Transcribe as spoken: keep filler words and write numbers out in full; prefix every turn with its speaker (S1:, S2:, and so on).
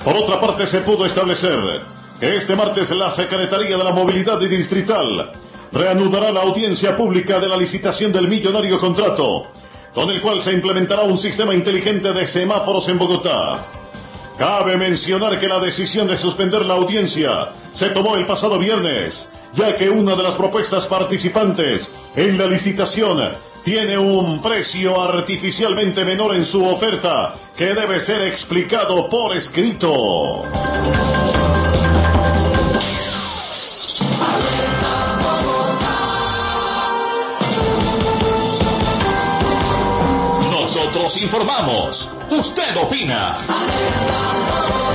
S1: Por otra parte, se pudo establecer que este martes la Secretaría de la Movilidad Distrital reanudará la audiencia pública de la licitación del millonario contrato, con el cual se implementará un sistema inteligente de semáforos en Bogotá. Cabe mencionar que la decisión de suspender la audiencia se tomó el pasado viernes, ya que una de las propuestas participantes en la licitación tiene un precio artificialmente menor en su oferta, que debe ser explicado por escrito.
S2: Nosotros informamos, usted opina.